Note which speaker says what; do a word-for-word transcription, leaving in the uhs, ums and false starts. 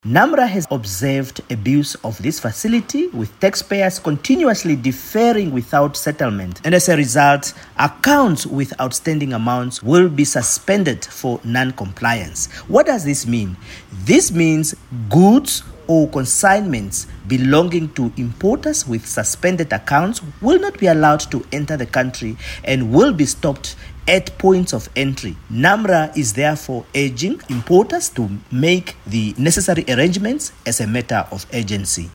Speaker 1: NAMRA has observed abuse of this facility, with taxpayers continuously deferring without settlement, and as a result, accounts with outstanding amounts will be suspended for non-compliance. What does this mean? This means goods or consignments belonging to importers with suspended accounts will not be allowed to enter the country and will be stopped at points of entry. NAMRA is therefore urging importers to make the necessary arrangements as a matter of urgency.